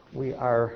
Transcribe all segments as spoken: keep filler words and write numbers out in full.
We are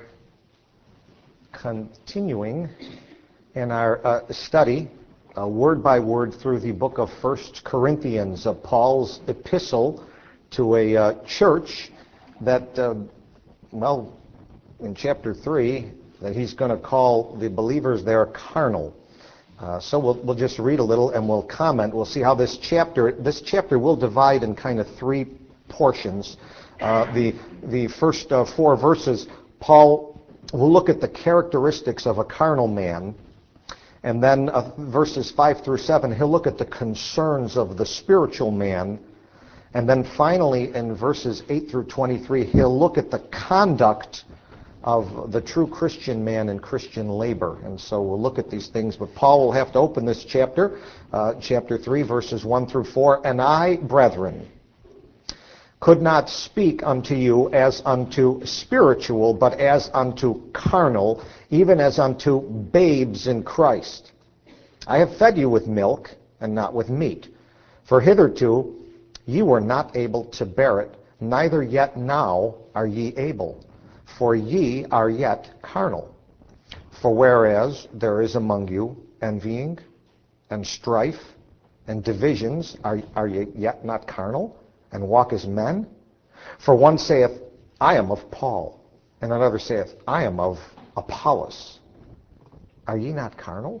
continuing in our uh, study, uh, word by word, through the book of First Corinthians, uh, Paul's epistle to a uh, church that, uh, well, in chapter three, that he's going to call the believers there carnal. Uh, so we'll, we'll just read a little and we'll comment. We'll see how this chapter, this chapter will divide in kind of three portions. Uh, the the first uh, four verses, Paul will look at the characteristics of a carnal man, and then uh, verses five through seven, he'll look at the concerns of the spiritual man, and then finally in verses eight through twenty-three, he'll look at the conduct of the true Christian man and Christian labor. And so we'll look at these things, but Paul will have to open this chapter, uh, chapter three, verses one through four. And I, brethren, could not speak unto you as unto spiritual, but as unto carnal, even as unto babes in Christ. I have fed you with milk, and not with meat. For hitherto ye were not able to bear it, neither yet now are ye able. For ye are yet carnal. For whereas there is among you envying, and strife, and divisions, are, are ye yet not carnal, and walk as men? For one saith, I am of Paul, and another saith, I am of Apollos. Are ye not carnal?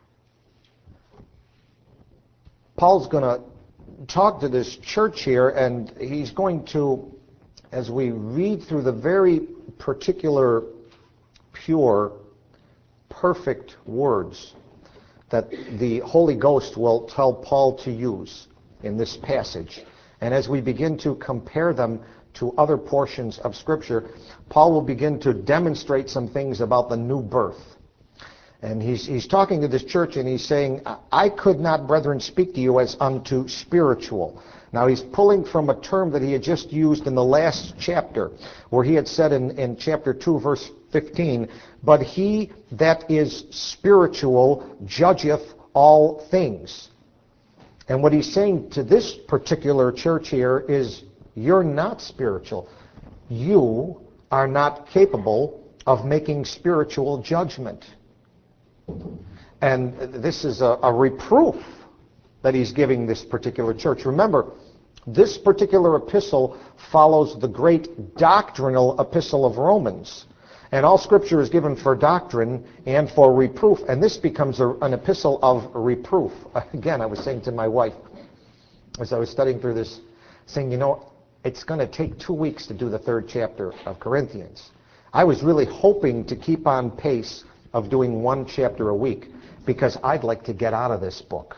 Paul's going to talk to this church here, and he's going to, as we read through the very particular, pure, perfect words that the Holy Ghost will tell Paul to use in this passage, and as we begin to compare them to other portions of Scripture, Paul will begin to demonstrate some things about the new birth. And he's, he's talking to this church, and he's saying, I could not, brethren, speak to you as unto spiritual. Now he's pulling from a term that he had just used in the last chapter, where he had said in, in chapter two, verse fifteen, but he that is spiritual judgeth all things. And what he's saying to this particular church here is, you're not spiritual. You are not capable of making spiritual judgment. And this is a, a reproof that he's giving this particular church. Remember, this particular epistle follows the great doctrinal epistle of Romans. And all Scripture is given for doctrine and for reproof. And this becomes a, an epistle of reproof. Again, I was saying to my wife, as I was studying through this, saying, you know, it's going to take two weeks to do the third chapter of Corinthians. I was really hoping to keep on pace of doing one chapter a week, because I'd like to get out of this book.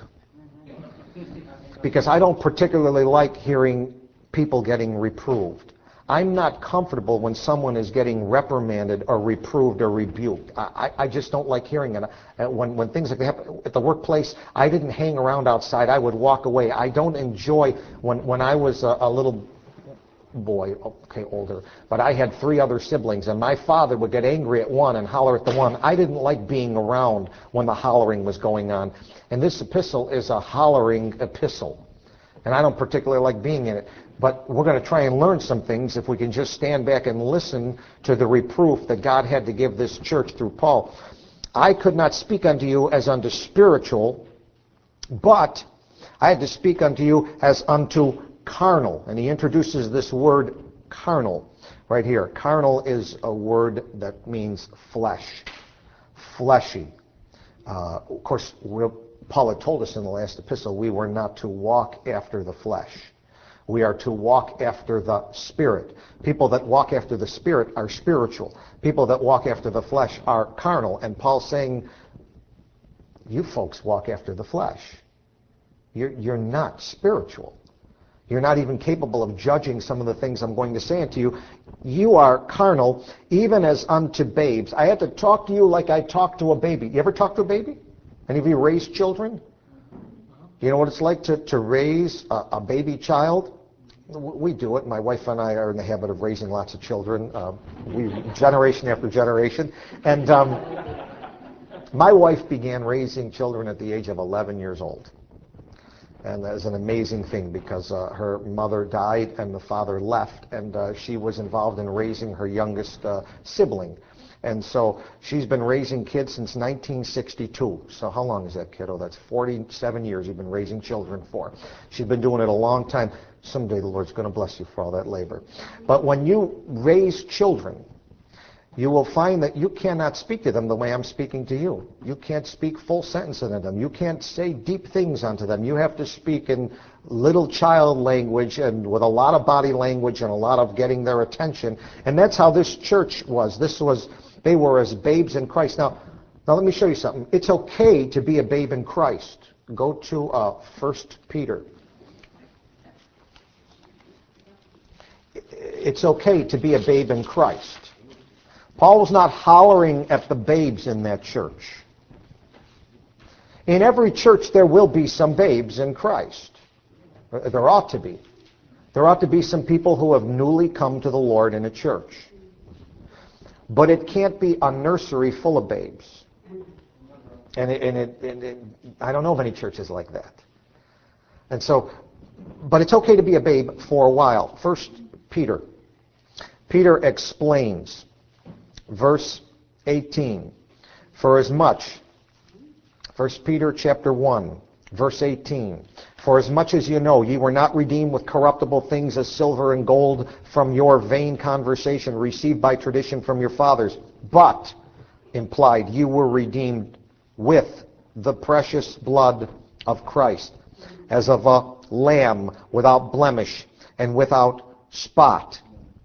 Because I don't particularly like hearing people getting reproved. I'm not comfortable when someone is getting reprimanded or reproved or rebuked. I, I just don't like hearing it. When, when things like that happen at the workplace, I didn't hang around outside. I would walk away. I don't enjoy, when, when I was a, a little boy, okay, older, but I had three other siblings, and my father would get angry at one and holler at the one. I didn't like being around when the hollering was going on. And this epistle is a hollering epistle. And I don't particularly like being in it. But we're going to try and learn some things if we can just stand back and listen to the reproof that God had to give this church through Paul. I could not speak unto you as unto spiritual, but I had to speak unto you as unto carnal. And he introduces this word carnal right here. Carnal is a word that means flesh, fleshy. Uh, of course, we're, Paul had told us in the last epistle we were not to walk after the flesh. We are to walk after the Spirit. People that walk after the Spirit are spiritual. People that walk after the flesh are carnal. And Paul's saying, you folks walk after the flesh. You're, you're not spiritual. You're not even capable of judging some of the things I'm going to say unto you. You are carnal, even as unto babes. I had to talk to you like I talk to a baby. You ever talk to a baby? Any of you raise children? You know what it's like to, to raise a, a baby child? We do it. My wife and I are in the habit of raising lots of children, uh, we generation after generation. And um, my wife began raising children at the age of eleven years old. And that is an amazing thing because uh, her mother died and the father left, and uh, she was involved in raising her youngest uh, sibling. And so she's been raising kids since nineteen sixty-two. So how long is that, kiddo? That's forty-seven years you've been raising children for. She's been doing it a long time. Someday the Lord's going to bless you for all that labor. But when you raise children, you will find that you cannot speak to them the way I'm speaking to you. You can't speak full sentences to them. You can't say deep things unto them. You have to speak in little child language and with a lot of body language and a lot of getting their attention. And that's how this church was. This was, they were as babes in Christ. Now, now let me show you something. It's okay to be a babe in Christ. Go to uh, First Peter. It's okay to be a babe in Christ. Paul was not hollering at the babes in that church. In every church there will be some babes in Christ. There ought to be. There ought to be some people who have newly come to the Lord in a church. But it can't be a nursery full of babes. And, it, and, it, and it, I don't know of any churches like that. And so, but it's okay to be a babe for a while. First Peter. Peter explains. Verse eighteen, for as much, First Peter chapter one, verse eighteen, for as much as you know, ye were not redeemed with corruptible things as silver and gold from your vain conversation received by tradition from your fathers, but, implied, you were redeemed with the precious blood of Christ, as of a lamb without blemish and without spot.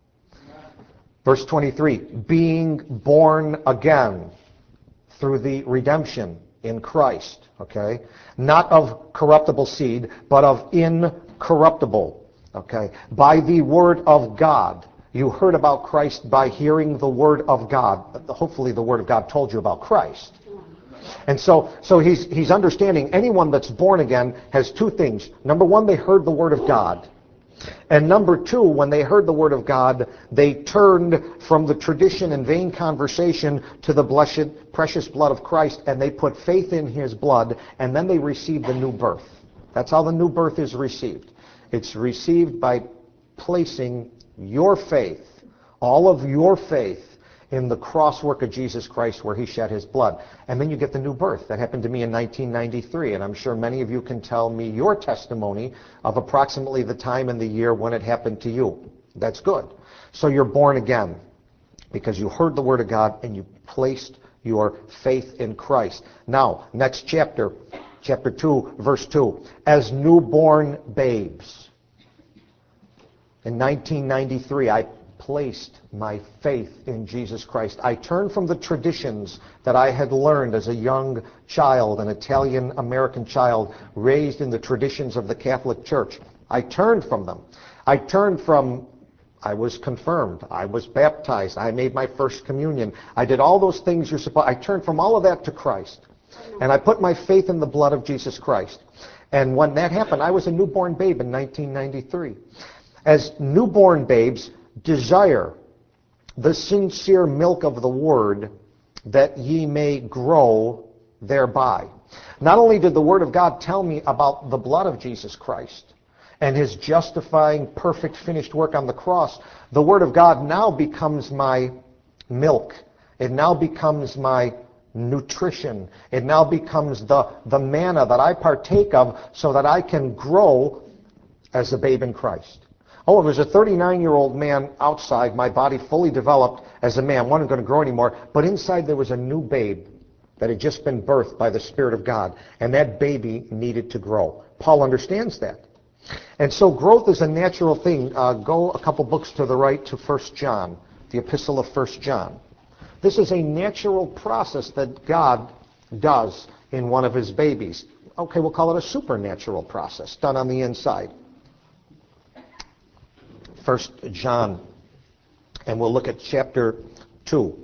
Verse twenty-three, being born again through the redemption in Christ, okay? Not of corruptible seed, but of incorruptible, okay? By the word of God. You heard about Christ by hearing the word of God. Hopefully the word of God told you about Christ. And so, so he's, he's understanding anyone that's born again has two things. Number one, they heard the word of God. And number two, when they heard the word of God, they turned from the tradition and vain conversation to the blessed, precious blood of Christ, and they put faith in his blood, and then they received the new birth. That's how the new birth is received. It's received by placing your faith, all of your faith, in the cross work of Jesus Christ where he shed his blood. And then you get the new birth. That happened to me in nineteen ninety-three, and I'm sure many of you can tell me your testimony of approximately the time and the year when it happened to you. That's good. So you're born again because you heard the word of God and you placed your faith in Christ. Now, next chapter, chapter two, verse two. As newborn babes. In nineteen ninety-three, I placed my faith in Jesus Christ. I turned from the traditions that I had learned as a young child, an Italian-American child raised in the traditions of the Catholic Church. I turned from them. I turned from, I was confirmed, I was baptized, I made my first communion. I did all those things you're supposed, I turned from all of that to Christ. And I put my faith in the blood of Jesus Christ. And when that happened, I was a newborn babe in nineteen ninety-three. As newborn babes, desire the sincere milk of the word that ye may grow thereby. Not only did the word of God tell me about the blood of Jesus Christ and his justifying perfect finished work on the cross, the word of God now becomes my milk. It now becomes my nutrition. It now becomes the, the manna that I partake of so that I can grow as a babe in Christ. Oh, it was a thirty-nine-year-old man outside, my body fully developed as a man, wasn't going to grow anymore, but inside there was a new babe that had just been birthed by the Spirit of God, and that baby needed to grow. Paul understands that. And so growth is a natural thing. Uh, go a couple books to the right to First John, the epistle of First John. This is a natural process that God does in one of his babies. Okay, we'll call it a supernatural process done on the inside. First John, and we'll look at chapter two,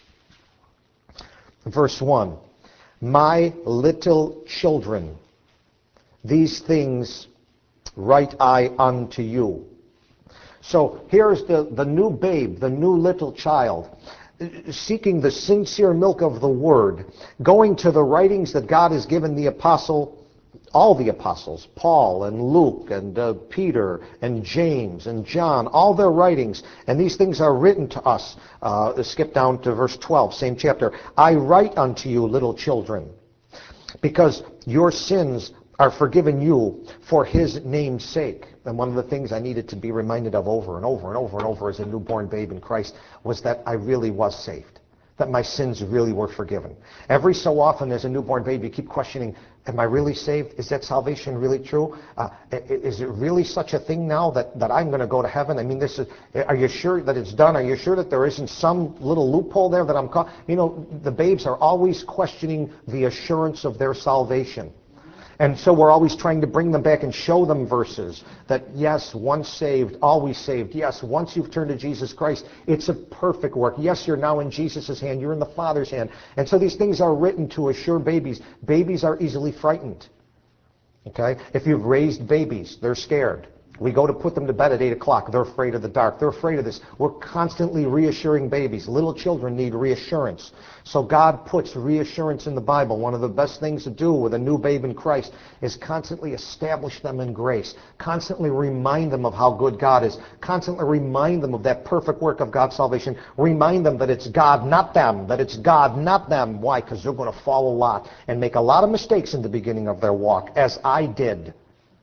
verse one. My little children, these things write I unto you. So here's the, the new babe, the new little child, seeking the sincere milk of the word, going to the writings that God has given the apostle all the apostles, Paul and Luke and uh, Peter and James and John, all their writings, and these things are written to us. Uh, skip down to verse twelve, same chapter. I write unto you, little children, because your sins are forgiven you for his name's sake. And one of the things I needed to be reminded of over and over and over and over as a newborn babe in Christ was that I really was saved, that my sins really were forgiven. Every so often as a newborn baby, you keep questioning, am I really saved? Is that salvation really true? Uh, is it really such a thing now that, that I'm going to go to heaven? I mean, this is, are you sure that it's done? Are you sure that there isn't some little loophole there that I'm caught? You know, the babes are always questioning the assurance of their salvation. And so we're always trying to bring them back and show them verses that, yes, once saved, always saved. Yes, once you've turned to Jesus Christ, it's a perfect work. Yes, you're now in Jesus' hand. You're in the Father's hand. And so these things are written to assure babies. Babies are easily frightened. Okay? If you've raised babies, they're scared. We go to put them to bed at eight o'clock. They're afraid of the dark. They're afraid of this. We're constantly reassuring babies. Little children need reassurance. So God puts reassurance in the Bible. One of the best things to do with a new babe in Christ is constantly establish them in grace. Constantly remind them of how good God is. Constantly remind them of that perfect work of God's salvation. Remind them that it's God, not them. That it's God, not them. Why? Because they're going to fall a lot and make a lot of mistakes in the beginning of their walk, as I did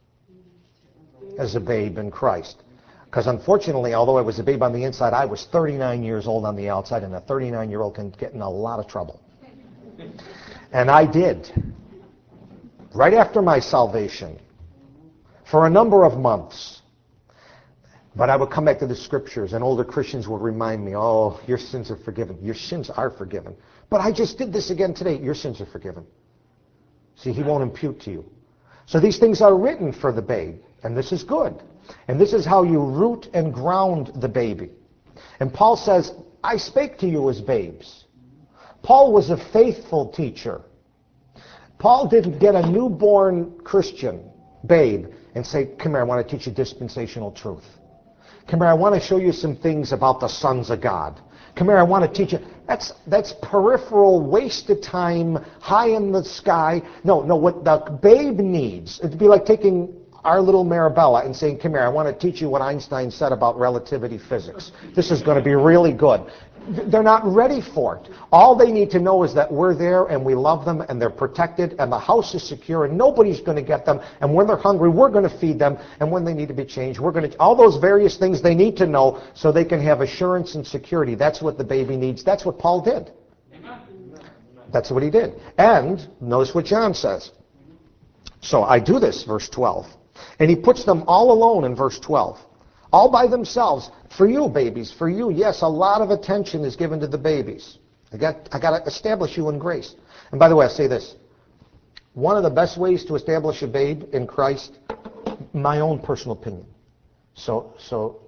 as a babe in Christ. Because unfortunately, although I was a babe on the inside, I was thirty-nine years old on the outside, and a thirty-nine-year-old can get in a lot of trouble. And I did. Right after my salvation, for a number of months. But I would come back to the scriptures, and older Christians would remind me, oh, your sins are forgiven. Your sins are forgiven. But I just did this again today. Your sins are forgiven. See, he won't impute to you. So these things are written for the babe. And this is good. And this is how you root and ground the baby. And Paul says, I spake to you as babes. Paul was a faithful teacher. Paul didn't get a newborn Christian babe and say, come here, I want to teach you dispensational truth. Come here, I want to show you some things about the sons of God. Come here, I want to teach you. That's that's peripheral, waste of time, high in the sky. No, no, what the babe needs, it'd be like taking our little Marabella and saying, come here, I want to teach you what Einstein said about relativity physics. This is going to be really good. They're not ready for it. All they need to know is that we're there and we love them and they're protected and the house is secure and nobody's going to get them. And when they're hungry, we're going to feed them. And when they need to be changed, we're going to... All those various things they need to know so they can have assurance and security. That's what the baby needs. That's what Paul did. That's what he did. And notice what John says. So I do this, verse twelve. And he puts them all alone in verse twelve. All by themselves. For you, babies, for you, yes, a lot of attention is given to the babies. I got, I got to establish you in grace. And by the way, I say this. One of the best ways to establish a babe in Christ, my own personal opinion. So, so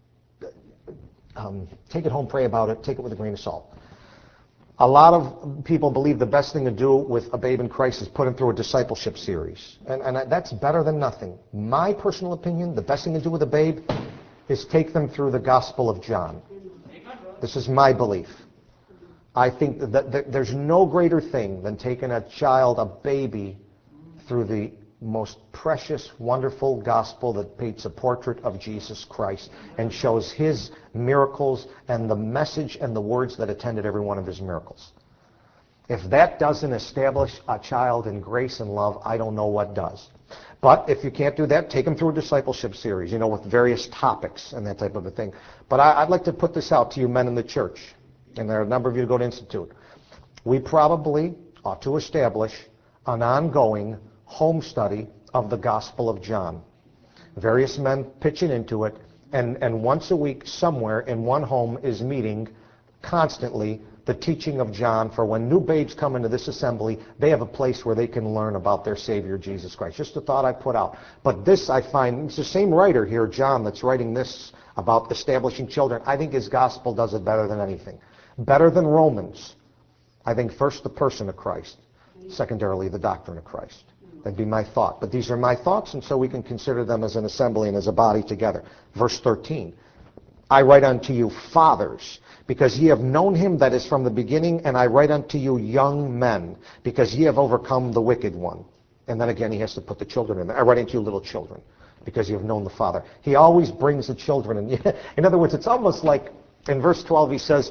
um, take it home, pray about it, take it with a grain of salt. A lot of people believe the best thing to do with a babe in Christ is put him through a discipleship series. And, and that's better than nothing. My personal opinion, the best thing to do with a babe is take them through the Gospel of John. This is my belief. I think that there's no greater thing than taking a child, a baby, through the most precious, wonderful gospel that paints a portrait of Jesus Christ and shows his miracles and the message and the words that attended every one of his miracles. If that doesn't establish a child in grace and love, I don't know what does. But if you can't do that, take them through a discipleship series, you know, with various topics and that type of a thing. But I, I'd like to put this out to you men in the church, and there are a number of you who go to Institute. We probably ought to establish an ongoing home study of the Gospel of John. Various men pitching into it, and, and once a week somewhere in one home is meeting constantly the teaching of John, for when new babes come into this assembly, they have a place where they can learn about their Savior, Jesus Christ. Just a thought I put out. But this I find, it's the same writer here, John, that's writing this about establishing children. I think his gospel does it better than anything. Better than Romans. I think first the person of Christ, secondarily the doctrine of Christ. That'd be my thought. But these are my thoughts, and so we can consider them as an assembly and as a body together. Verse thirteen. I write unto you, fathers, because ye have known him that is from the beginning, and I write unto you, young men, because ye have overcome the wicked one. And then again, he has to put the children in there. I write into you little children, because you have known the Father. He always brings the children in. In other words, it's almost like in verse twelve he says,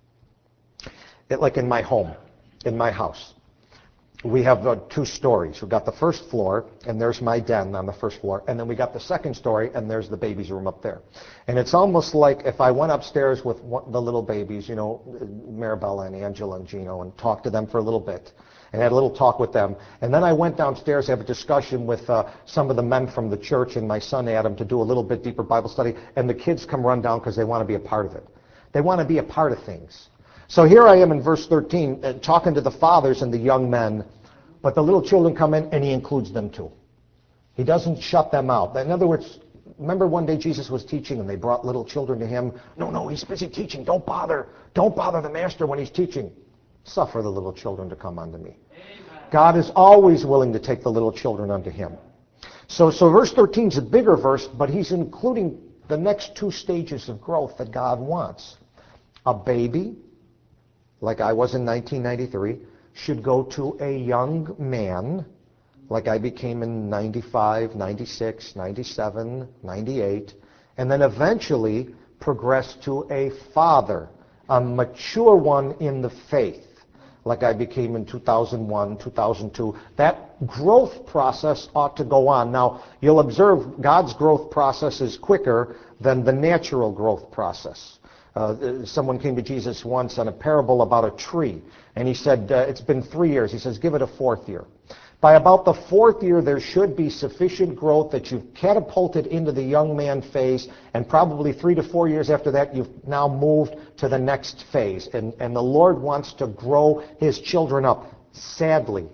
it, like in my home, in my house. We have uh, two stories. We've got the first floor, and there's my den on the first floor. And then we got the second story, and there's the baby's room up there. And it's almost like if I went upstairs with one, the little babies, you know, Maribella and Angela and Gino, and talked to them for a little bit, and had a little talk with them. And then I went downstairs to have a discussion with uh, some of the men from the church and my son Adam to do a little bit deeper Bible study. And the kids come run down because they want to be a part of it. They want to be a part of things. So here I am in verse thirteen, uh, talking to the fathers and the young men, but the little children come in and he includes them too. He doesn't shut them out. In other words, remember one day Jesus was teaching and they brought little children to him. No, no, he's busy teaching. Don't bother. Don't bother the master when he's teaching. Suffer the little children to come unto me. Amen. God is always willing to take the little children unto him. So, so verse thirteen is a bigger verse, but he's including the next two stages of growth that God wants. A baby, like I was in nineteen ninety-three, should go to a young man, like I became in ninety-five, ninety-six, ninety-seven, ninety-eight, and then eventually progress to a father, a mature one in the faith, like I became in two thousand one, two thousand two. That growth process ought to go on. Now, you'll observe God's growth process is quicker than the natural growth process. Uh, someone came to Jesus once on a parable about a tree, and he said, uh, it's been three years. He says, give it a fourth year. By about the fourth year, there should be sufficient growth that you've catapulted into the young man phase, and probably three to four years after that, you've now moved to the next phase. And, and the Lord wants to grow his children up. Sadly,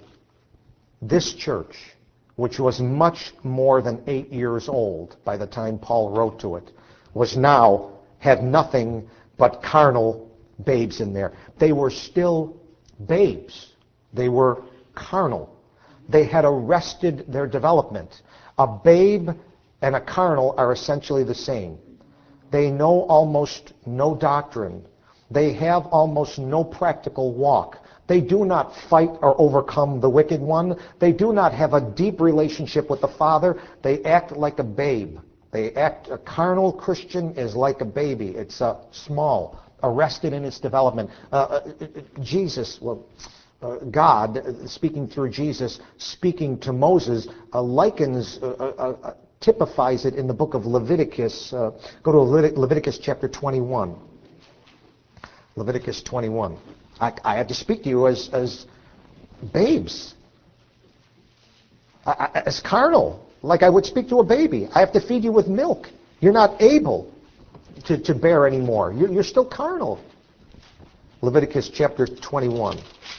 this church, which was much more than eight years old by the time Paul wrote to it, was now had nothing but carnal babes in there. They were still babes. They were carnal. They had arrested their development. A babe and a carnal are essentially the same. They know almost no doctrine. They have almost no practical walk. They do not fight or overcome the wicked one. They do not have a deep relationship with the Father. They act like a babe. They act, a carnal Christian is like a baby. It's uh, small, arrested in its development. Uh, uh, Jesus, well, uh, God, uh, speaking through Jesus, speaking to Moses, uh, likens, uh, uh, uh, typifies it in the book of Leviticus. Uh, go to Levit- Leviticus chapter twenty-one. Leviticus twenty-one. I, I have to speak to you as, as babes, I, I, as carnal. Like I would speak to a baby. I have to feed you with milk. You're not able to, to bear anymore. You're, you're still carnal. Leviticus chapter twenty-one.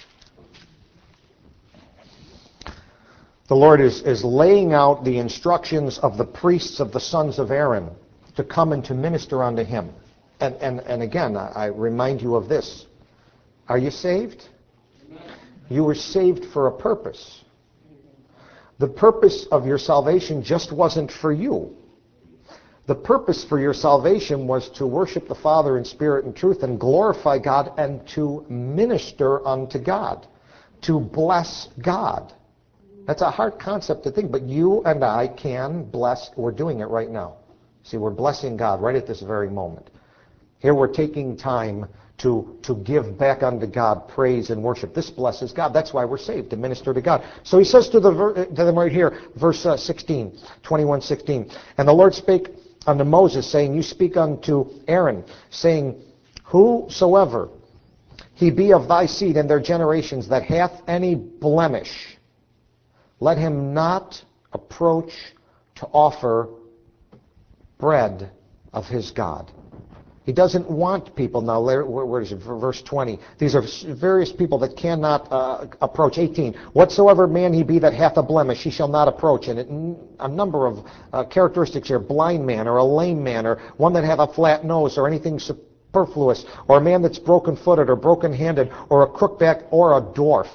The Lord is, is laying out the instructions of the priests of the sons of Aaron to come and to minister unto him. And, and, and again, I, I remind you of this. Are you saved? You were saved for a purpose. The purpose of your salvation just wasn't for you. The purpose for your salvation was to worship the Father in spirit and truth and glorify God and to minister unto God, to bless God. That's a hard concept to think, but you and I can bless. We're doing it right now. See, we're blessing God right at this very moment. Here we're taking time to, to give back unto God praise and worship. This blesses God. That's why we're saved, to minister to God. So he says to, the, to them right here, verse uh, sixteen, twenty-one sixteen, and the Lord spake unto Moses, saying, you speak unto Aaron, saying, whosoever he be of thy seed and their generations that hath any blemish, let him not approach to offer bread of his God. He doesn't want people. Now, where, where is it? Verse twenty. These are various people that cannot uh, approach. eighteen. Whatsoever man he be that hath a blemish, he shall not approach. And it, a number of uh, characteristics here. Blind man, or a lame man, or one that hath a flat nose, or anything superfluous, or a man that's broken-footed, or broken-handed, or a crookback, or a dwarf.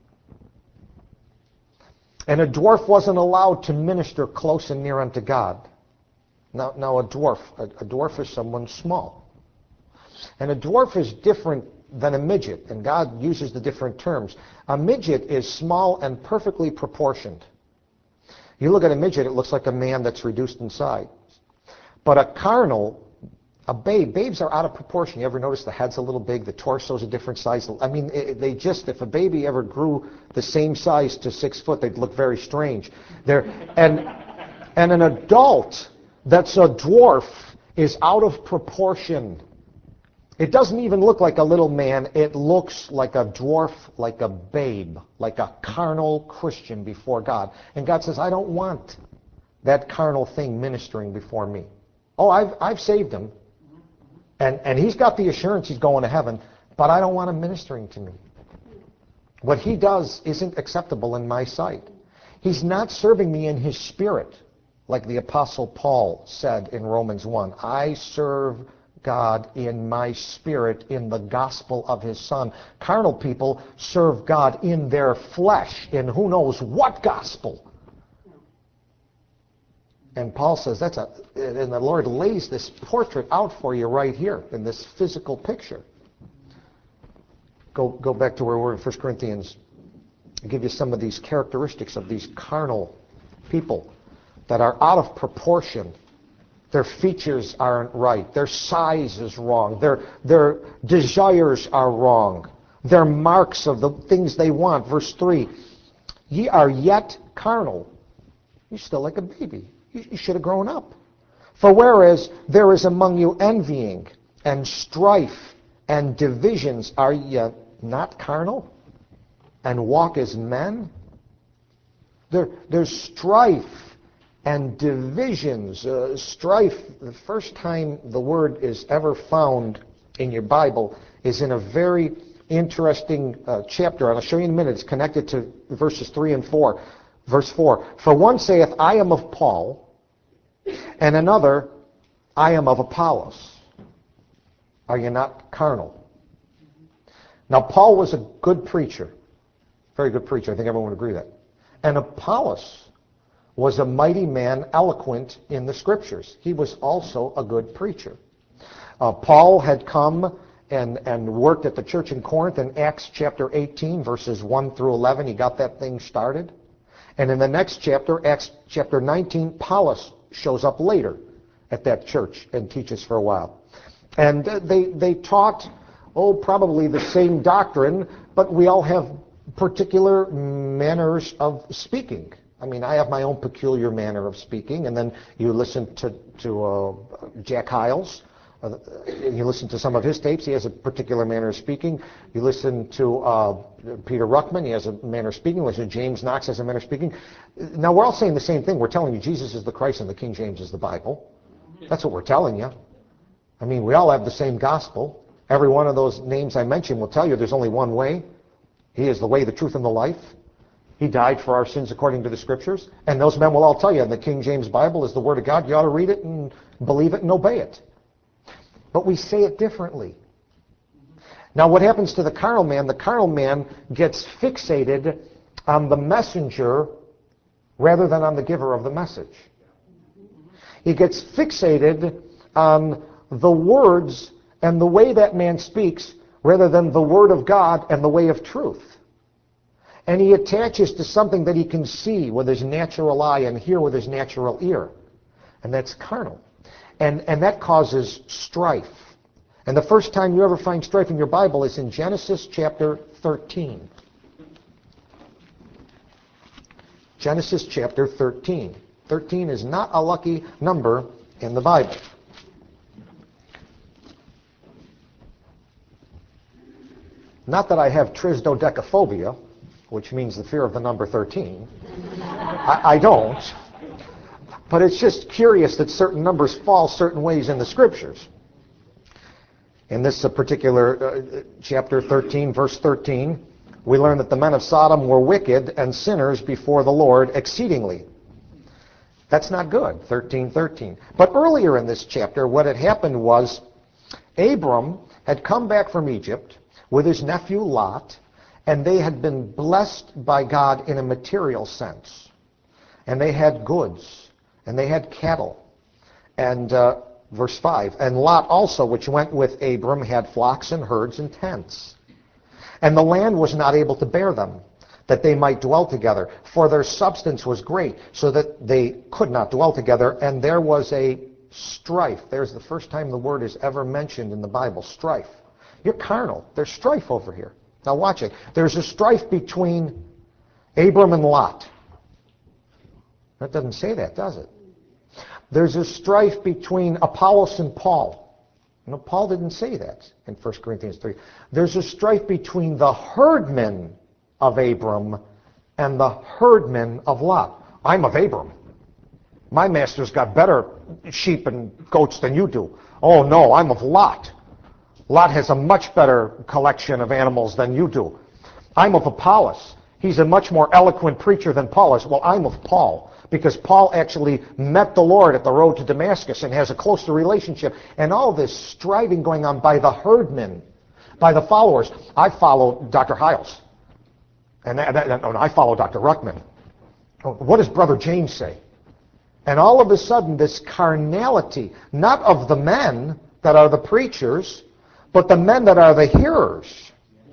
And a dwarf wasn't allowed to minister close and near unto God. Now, now a dwarf, a, a dwarf is someone small. And a dwarf is different than a midget, and God uses the different terms. A midget is small and perfectly proportioned. You look at a midget, it looks like a man that's reduced in size. But a carnal, a babe, babes are out of proportion. You ever notice the head's a little big, the torso's a different size? I mean, it, they just, if a baby ever grew the same size to six foot, they'd look very strange. They're, and, and an adult that's a dwarf is out of proportion. It doesn't even look like a little man. It looks like a dwarf, like a babe, like a carnal Christian before God. And God says, I don't want that carnal thing ministering before me. Oh, I've, I've saved him. And, and he's got the assurance he's going to heaven, but I don't want him ministering to me. What he does isn't acceptable in my sight. He's not serving me in his spirit, like the Apostle Paul said in Romans one. I serve God in my spirit in the gospel of his Son. Carnal people serve God in their flesh, in who knows what gospel. And Paul says that's a, and the Lord lays this portrait out for you right here in this physical picture. Go, go back to where we're in First Corinthians. I'll give you some of these characteristics of these carnal people that are out of proportion. Their features aren't right. Their size is wrong. Their, their desires are wrong. Their marks of the things they want. Verse three, ye are yet carnal. You're still like a baby. You should have grown up. For whereas there is among you envying and strife and divisions, are ye not carnal and walk as men? There, there's strife and divisions. Uh, strife, the first time the word is ever found in your Bible is in a very interesting uh, chapter. And I'll show you in a minute. It's connected to verses three and four. Verse four, for one saith, I am of Paul, and another, I am of Apollos. Are you not carnal? Now, Paul was a good preacher. Very good preacher. I think everyone would agree with that. And Apollos was a mighty man, eloquent in the Scriptures. He was also a good preacher. Uh, Paul had come and, and worked at the church in Corinth in Acts chapter eighteen, verses one through eleven. He got that thing started. And in the next chapter, Acts chapter nineteen, Apollos shows up later at that church and teaches for a while. And uh, they, they taught, oh, probably the same doctrine, but we all have particular manners of speaking. I mean, I have my own peculiar manner of speaking, and then you listen to, to uh, Jack Hyles. Uh, you listen to some of his tapes, he has a particular manner of speaking. You listen to uh, Peter Ruckman, he has a manner of speaking. You listen to James Knox, has a manner of speaking. Now, we're all saying the same thing. We're telling you Jesus is the Christ and the King James is the Bible. That's what we're telling you. I mean, we all have the same gospel. Every one of those names I mentioned will tell you there's only one way. He is the way, the truth, and the life. He died for our sins according to the Scriptures. And those men will all tell you, the King James Bible is the Word of God. You ought to read it and believe it and obey it. But we say it differently. Now, what happens to the carnal man? The carnal man gets fixated on the messenger rather than on the giver of the message. He gets fixated on the words and the way that man speaks rather than the Word of God and the way of truth. And he attaches to something that he can see with his natural eye and hear with his natural ear. And that's carnal. And, and that causes strife. And the first time you ever find strife in your Bible is in Genesis chapter thirteen. Genesis chapter thirteen. thirteen is not a lucky number in the Bible. Not that I have trisdodecaphobia, which means the fear of the number thirteen. I, I don't. But it's just curious that certain numbers fall certain ways in the Scriptures. In this uh, particular uh, chapter thirteen, verse thirteen, we learn that the men of Sodom were wicked and sinners before the Lord exceedingly. That's not good, thirteen thirteen. But earlier in this chapter, what had happened was Abram had come back from Egypt with his nephew Lot, and they had been blessed by God in a material sense. And they had goods, and they had cattle. And uh, verse five, and Lot also, which went with Abram, had flocks and herds and tents. And the land was not able to bear them. that they might dwell together. For their substance was great, so that they could not dwell together, and there was a strife. There's the first time the word is ever mentioned in the Bible, strife. You're carnal. There's strife over here. Now watch it. There's a strife between Abram and Lot. That doesn't say that, does it? There's a strife between Apollos and Paul. No, Paul didn't say that in First Corinthians three. There's a strife between the herdmen of Abram and the herdmen of Lot. I'm of Abram. My master's got better sheep and goats than you do. Oh no, I'm of Lot. Lot has a much better collection of animals than you do. I'm of Apollos. He's a much more eloquent preacher than Paul is. Well, I'm of Paul, because Paul actually met the Lord at the road to Damascus and has a closer relationship. And all this striving going on by the herdmen, by the followers. I follow Doctor Hiles. And that, that, no, I follow Doctor Ruckman. What does Brother James say? And all of a sudden, this carnality, not of the men that are the preachers, but the men that are the hearers.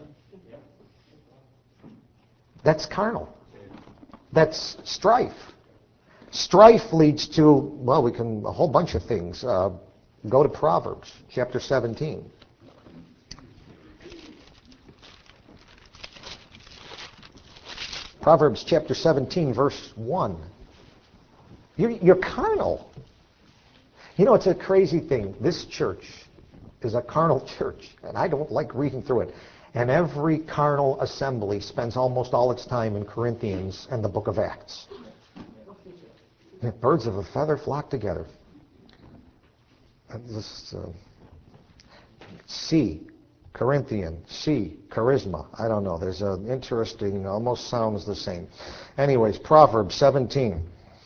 That's carnal. That's strife. Strife leads to, well, we can, a whole bunch of things. Uh, go to Proverbs chapter seventeen. Proverbs chapter seventeen, verse one. You're, you're carnal. You know, it's a crazy thing. This church is a carnal church, and I don't like reading through it. And every carnal assembly spends almost all its time in Corinthians and the book of Acts. Birds of a feather flock together. This, uh, C, Corinthian, C, charisma. I don't know. There's an interesting, almost sounds the same. Anyways, Proverbs seventeen,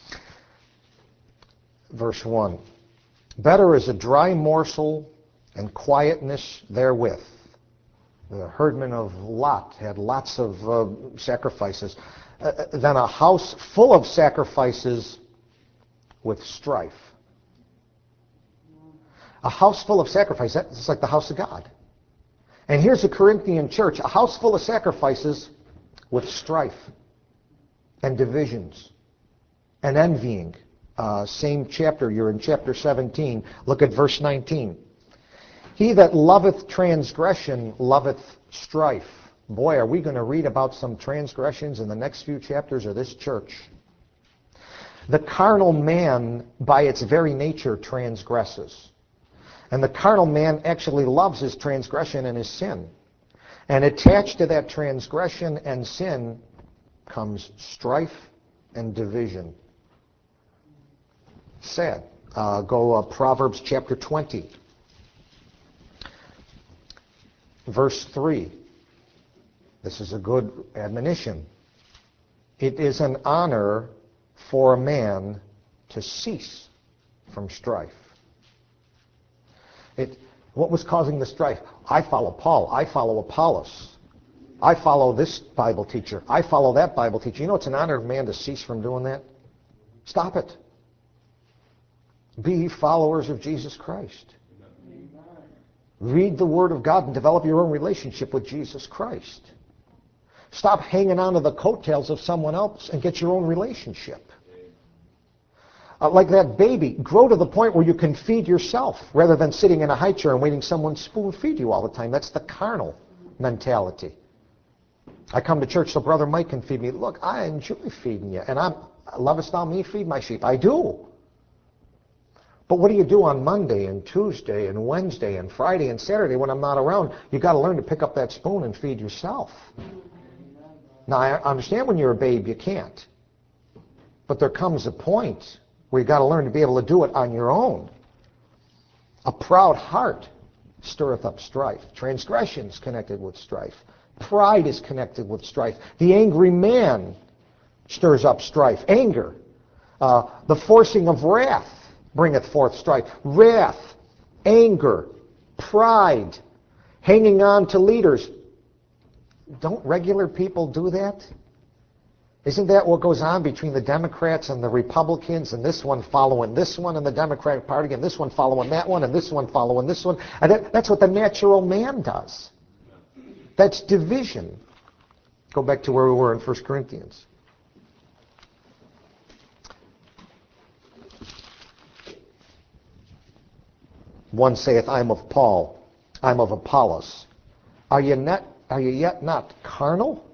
verse one. Better is a dry morsel and quietness therewith. The herdmen of Lot had lots of uh, sacrifices. Uh, than a house full of sacrifices with strife. A house full of sacrifice, that's like the house of God. And here's the Corinthian church, a house full of sacrifices with strife and divisions and envying. Uh, same chapter, you're in chapter seventeen. Look at verse nineteen. He that loveth transgression loveth strife. Boy, are we going to read about some transgressions in the next few chapters of this church. The carnal man, by its very nature, transgresses. And the carnal man actually loves his transgression and his sin. And attached to that transgression and sin comes strife and division. Sad. Uh, go uh, Proverbs chapter twenty. Verse three. This is a good admonition. It is an honor for a man to cease from strife. It, what was causing the strife? I follow Paul. I follow Apollos. I follow this Bible teacher. I follow that Bible teacher. You know it's an honor of man to cease from doing that? Stop it. Be followers of Jesus Christ. Read the Word of God and develop your own relationship with Jesus Christ. Stop hanging on to the coattails of someone else and get your own relationship. Uh, like that baby, grow to the point where you can feed yourself rather than sitting in a high chair and waiting someone spoon feed you all the time. That's the carnal mentality. I come to church so Brother Mike can feed me. Look, I enjoy feeding you. And I'm, lovest thou me, feed my sheep. I do. But what do you do on Monday and Tuesday and Wednesday and Friday and Saturday when I'm not around? You've got to learn to pick up that spoon and feed yourself. Now, I understand when you're a babe you can't. But there comes a point where you've got to learn to be able to do it on your own. A proud heart stirreth up strife. Transgression is connected with strife. Pride is connected with strife. The angry man stirs up strife. Anger. Uh, the forcing of wrath bringeth forth strife. Wrath, anger, pride, hanging on to leaders. Don't regular people do that? Isn't that what goes on between the Democrats and the Republicans, and this one following this one in the Democratic Party, and this one following that one, and this one following this one? And that, that's what the natural man does. That's division. Go back to where we were in First Corinthians. One saith, I'm of Paul, I'm of Apollos. Are you not, are you yet not carnal?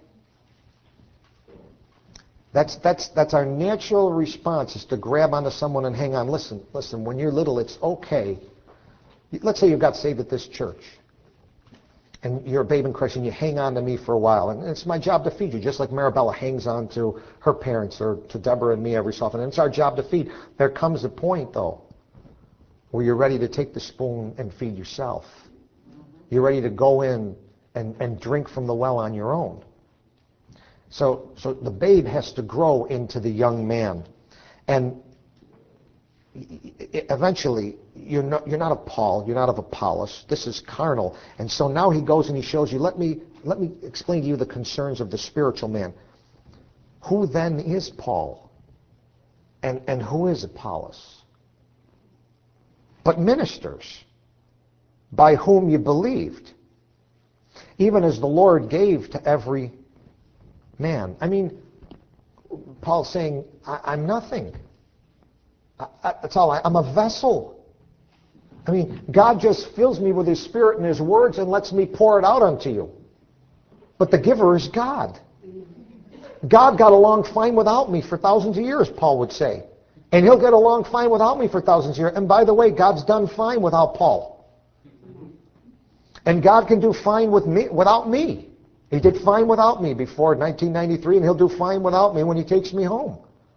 That's, that's, that's our natural response, is to grab onto someone and hang on. Listen, listen, when you're little, it's okay. Let's say you got saved at this church, and you're a babe in Christ, and you hang on to me for a while, and it's my job to feed you, just like Marabella hangs on to her parents or to Deborah and me every so often, and it's our job to feed. There comes a point, though, where you're ready to take the spoon and feed yourself. You're ready to go in and, and drink from the well on your own. So, so the babe has to grow into the young man. And eventually, you're not, you're not of Paul, you're not of Apollos. This is carnal. And so now he goes and he shows you, let me, let me explain to you the concerns of the spiritual man. Who then is Paul? And, and who is Apollos? But ministers, by whom you believed, even as the Lord gave to every man. I mean, Paul's saying, I, I'm nothing. I, I, that's all. I, I'm a vessel. I mean, God just fills me with His Spirit and His words and lets me pour it out unto you. But the giver is God. God got along fine without me for thousands of years, Paul would say. And He'll get along fine without me for thousands of years. And by the way, God's done fine without Paul. And God can do fine with me without me. He did fine without me before nineteen ninety-three, and He'll do fine without me when He takes me home.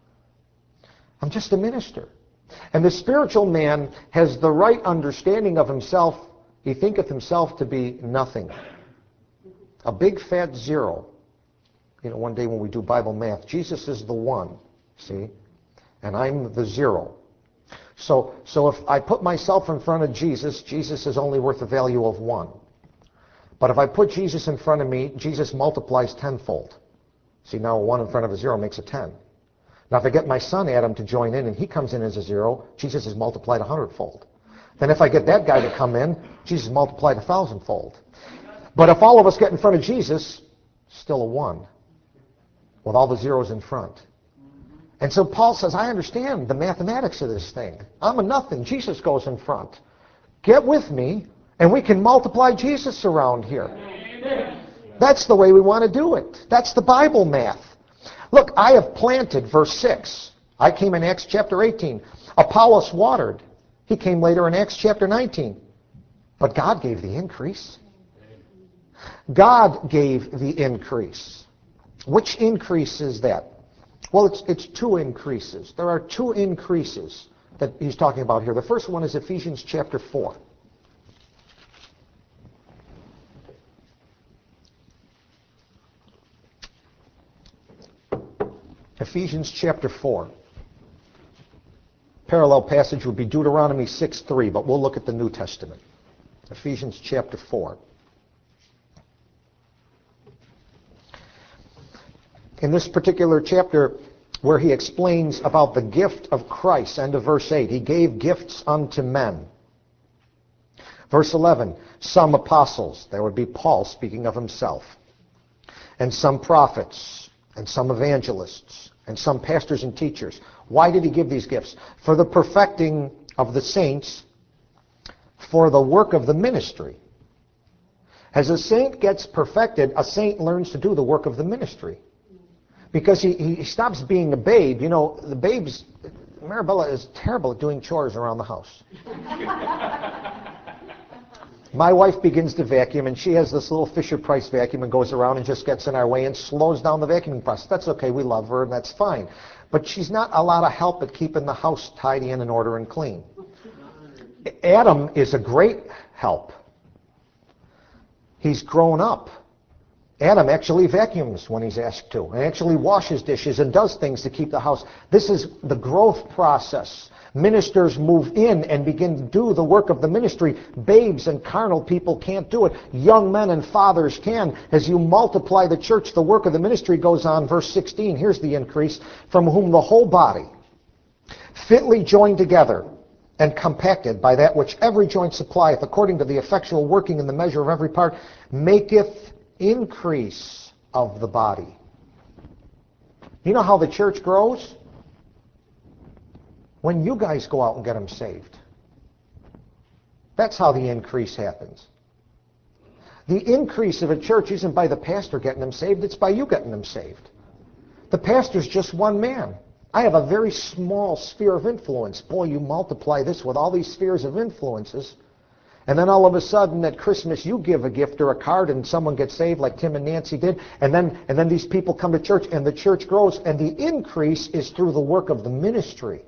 I'm just a minister. And the spiritual man has the right understanding of himself. He thinketh himself to be nothing. A big fat zero. You know, one day when we do Bible math, Jesus is the one, see? And I'm the zero. So, so if I put myself in front of Jesus, Jesus is only worth the value of one. But if I put Jesus in front of me, Jesus multiplies tenfold. See, now a one in front of a zero makes a ten. Now if I get my son Adam to join in and he comes in as a zero, Jesus is multiplied a hundredfold. Then if I get that guy to come in, Jesus is multiplied a thousandfold. But if all of us get in front of Jesus, still a one, with all the zeros in front. And so Paul says, I understand the mathematics of this thing. I'm a nothing. Jesus goes in front. Get with me, and we can multiply Jesus around here. That's the way we want to do it. That's the Bible math. Look, I have planted, verse six. I came in Acts chapter eighteen. Apollos watered. He came later in Acts chapter nineteen. But God gave the increase. God gave the increase. Which increase is that? Well, it's, it's two increases. There are two increases that he's talking about here. The first one is Ephesians chapter four. Ephesians chapter four. Parallel passage would be Deuteronomy six three, but we'll look at the New Testament. Ephesians chapter four. In this particular chapter where he explains about the gift of Christ, end of verse eight, he gave gifts unto men. Verse eleven, some apostles, that would be Paul speaking of himself, and some prophets, and some evangelists, and some pastors and teachers. Why did he give these gifts? For the perfecting of the saints, for the work of the ministry. As a saint gets perfected, a saint learns to do the work of the ministry. Because he, he stops being a babe. You know, the babes, Marabella is terrible at doing chores around the house. My wife begins to vacuum, and she has this little Fisher-Price vacuum and goes around and just gets in our way and slows down the vacuuming process. That's okay, we love her, and that's fine. But she's not a lot of help at keeping the house tidy and in order and clean. Adam is a great help. He's grown up. Adam actually vacuums when he's asked to, and actually washes dishes and does things to keep the house. This is the growth process. Ministers move in and begin to do the work of the ministry. Babes and carnal people can't do it. Young men and fathers can. As you multiply the church, the work of the ministry goes on. Verse sixteen, here's the increase. From whom the whole body, fitly joined together and compacted by that which every joint supplieth, according to the effectual working in the measure of every part, maketh increase of the body. You know how the church grows? When you guys go out and get them saved. That's how the increase happens. The increase of a church isn't by the pastor getting them saved, it's by you getting them saved. The pastor's just one man. I have a very small sphere of influence. Boy, you multiply this with all these spheres of influences, and then all of a sudden at Christmas you give a gift or a card and someone gets saved like Tim and Nancy did, and then, and then these people come to church and the church grows, and the increase is through the work of the ministry.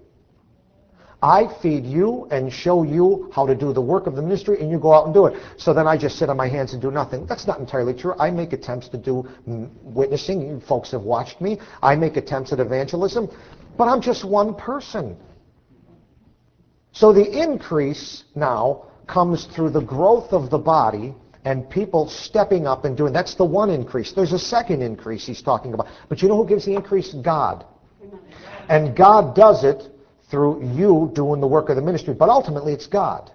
I feed you and show you how to do the work of the ministry, and you go out and do it. So then I just sit on my hands and do nothing. That's not entirely true. I make attempts to do witnessing. You folks have watched me. I make attempts at evangelism, but I'm just one person. So the increase now comes through the growth of the body and people stepping up and doing. That's the one increase. There's a second increase he's talking about. But you know who gives the increase? God. And God does it through you doing the work of the ministry. But ultimately, it's God.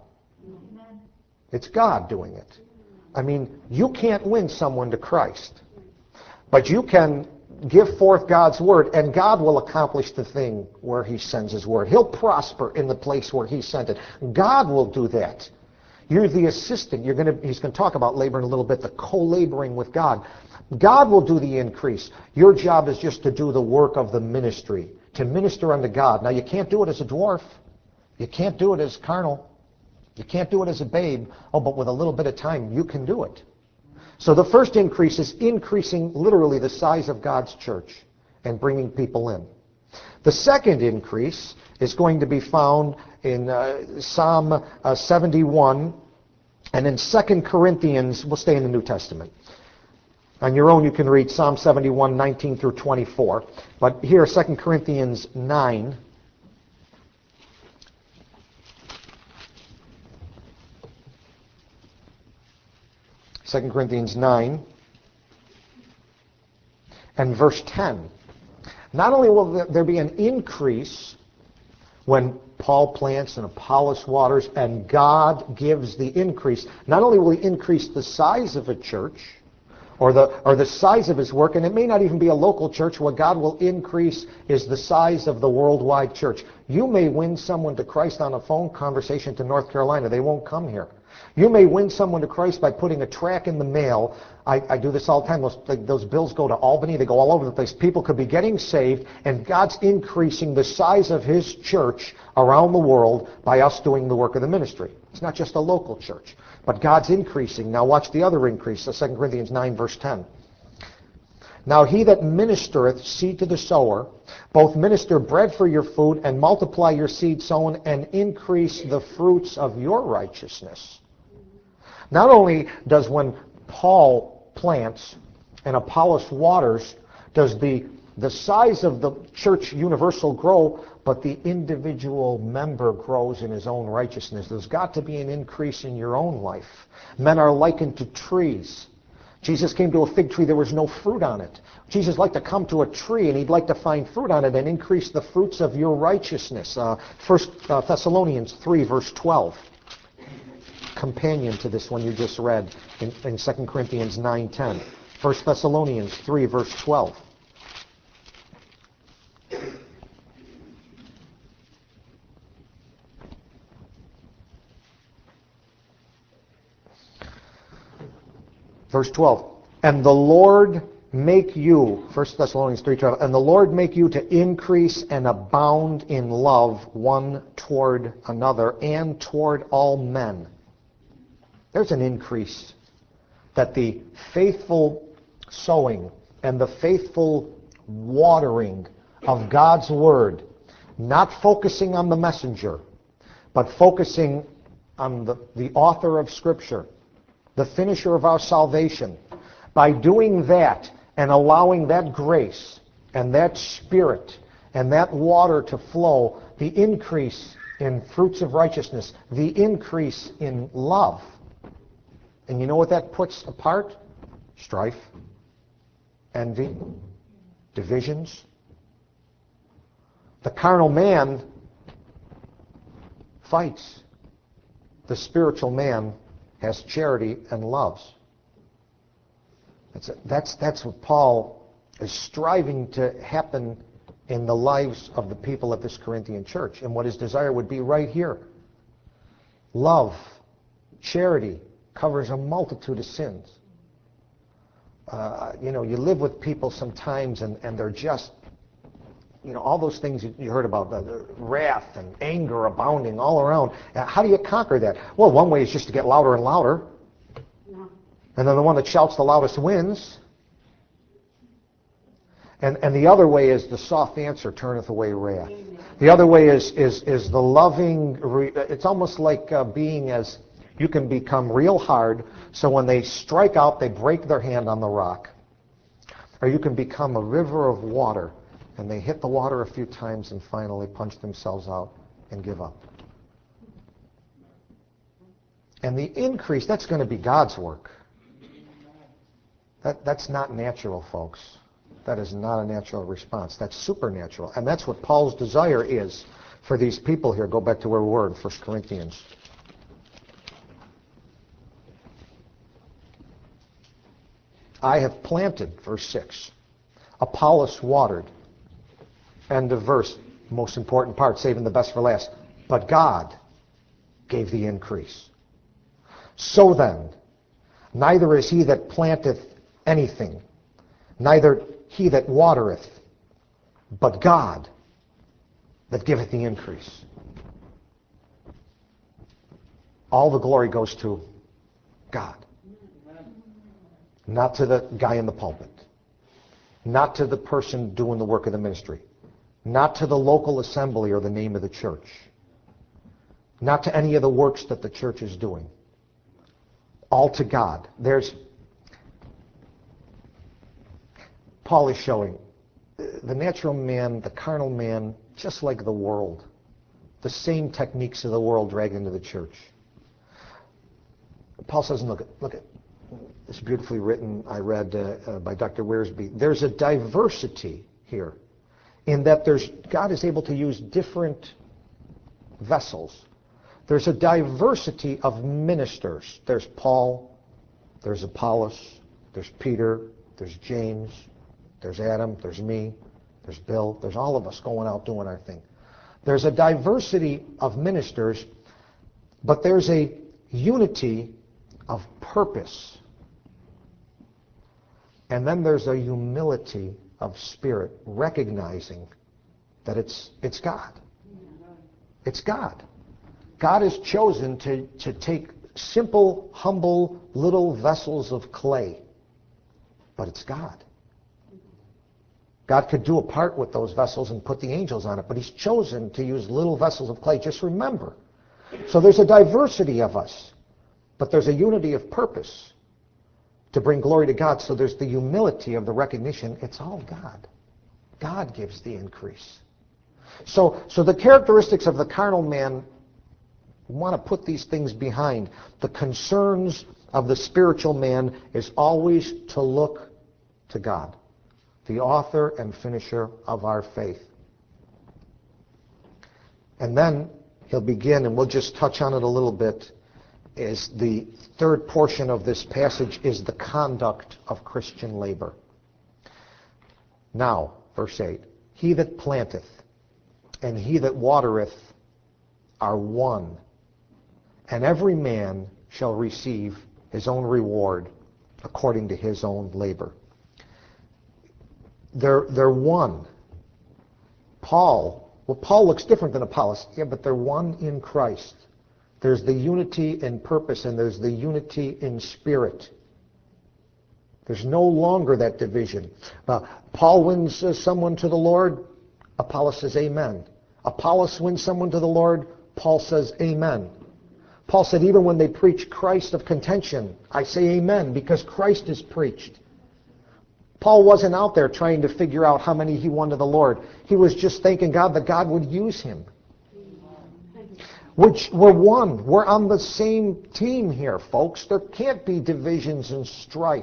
It's God doing it. I mean, you can't win someone to Christ. But you can give forth God's word, and God will accomplish the thing where he sends his word. He'll prosper in the place where he sent it. God will do that. You're the assistant. You're going to, he's going to talk about labor in a little bit, the co-laboring with God. God will do the increase. Your job is just to do the work of the ministry, to minister unto God. Now, you can't do it as a dwarf. You can't do it as carnal. You can't do it as a babe. Oh, but with a little bit of time, you can do it. So the first increase is increasing literally the size of God's church and bringing people in. The second increase is going to be found in uh, Psalm uh, seventy-one and in Second Corinthians. We'll stay in the New Testament. On your own, you can read Psalm seventy-one, nineteen through twenty-four. But here, Second Corinthians nine. Second Corinthians nine and verse ten. Not only will there be an increase when Paul plants and Apollos waters and God gives the increase, not only will he increase the size of a church, or the or the size of his work, and it may not even be a local church. What God will increase is the size of the worldwide church. You may win someone to Christ on a phone conversation to North Carolina. They won't come here. You may win someone to Christ by putting a tract in the mail. I, I do this all the time. Those, like, those bills go to Albany. They go all over the place. People could be getting saved, and God's increasing the size of his church around the world by us doing the work of the ministry. It's not just a local church. But God's increasing. Now watch the other increase, Second Corinthians nine, verse ten. Now he that ministereth seed to the sower, both minister bread for your food, and multiply your seed sown, and increase the fruits of your righteousness. Not only does when Paul plants and Apollos waters, does the, the size of the church universal grow, but the individual member grows in his own righteousness. There's got to be an increase in your own life. Men are likened to trees. Jesus came to a fig tree, there was no fruit on it. Jesus liked to come to a tree and he'd like to find fruit on it and increase the fruits of your righteousness. Uh, First uh, Thessalonians three, verse twelve. Companion to this one you just read in, in Second Corinthians nine, ten. First Thessalonians three, verse twelve. Verse twelve. And the Lord make you, First Thessalonians three twelve, and the Lord make you to increase and abound in love one toward another and toward all men. There's an increase that the faithful sowing and the faithful watering of God's Word, not focusing on the messenger, but focusing on the, the author of Scripture, the finisher of our salvation. By doing that and allowing that grace and that spirit and that water to flow, the increase in fruits of righteousness, the increase in love. And you know what that puts apart? Strife, envy, divisions. The carnal man fights. The spiritual man has charity and loves. That's, that's, that's what Paul is striving to happen in the lives of the people of this Corinthian church, and what his desire would be right here. Love, charity, covers a multitude of sins. Uh, you know, you live with people sometimes and, and they're just, you know, all those things you, you heard about, the, the wrath and anger abounding all around. Uh, how do you conquer that? Well, one way is just to get louder and louder. Yeah. And then the one that shouts the loudest wins. And, and the other way is the soft answer turneth away wrath. The other way is, is, is the loving, re, it's almost like uh, being as, you can become real hard, so when they strike out, they break their hand on the rock. Or you can become a river of water, and they hit the water a few times and finally punch themselves out and give up. And the increase, that's going to be God's work. That, that's not natural, folks. That is not a natural response. That's supernatural. And that's what Paul's desire is for these people here. Go back to where we were in First Corinthians. I have planted, verse six. Apollos watered. End of verse. Most important part, saving the best for last. But God gave the increase. So then, neither is he that planteth anything, neither he that watereth, but God that giveth the increase. All the glory goes to God. Not to the guy in the pulpit. Not to the person doing the work of the ministry. Not to the local assembly or the name of the church. Not to any of the works that the church is doing. All to God. There's, Paul is showing the natural man, the carnal man, just like the world. The same techniques of the world dragged into the church. Paul says, look at, look at, it's beautifully written, I read uh, uh, by Doctor Wearsby. There's a diversity here in that there's God is able to use different vessels. There's a diversity of ministers. There's Paul, there's Apollos, there's Peter, there's James, there's Adam, there's me, there's Bill, there's all of us going out doing our thing. There's a diversity of ministers, but there's a unity of purpose. And then there's a humility of spirit, recognizing that it's it's God. It's God. God has chosen to, to take simple, humble, little vessels of clay. But it's God. God could do a part with those vessels and put the angels on it, but he's chosen to use little vessels of clay. Just remember. So there's a diversity of us, but there's a unity of purpose to bring glory to God. So there's the humility of the recognition it's all God. God gives the increase. So, so the characteristics of the carnal man want to put these things behind. The concerns of the spiritual man is always to look to God, the author and finisher of our faith. And then he'll begin, and we'll just touch on it a little bit, is the third portion of this passage is the conduct of Christian labor. Now, verse eight, he that planteth and he that watereth are one, and every man shall receive his own reward according to his own labor. They're, they're one. Paul, well, Paul looks different than Apollos. Yeah, but they're one in Christ. There's the unity in purpose, and there's the unity in spirit. There's no longer that division. Uh, Paul wins uh, someone to the Lord, Apollos says amen. Apollos wins someone to the Lord, Paul says amen. Paul said, even when they preach Christ of contention, I say amen, because Christ is preached. Paul wasn't out there trying to figure out how many he won to the Lord. He was just thanking God that God would use him. Which we're one. We're on the same team here, folks. There can't be divisions and strife.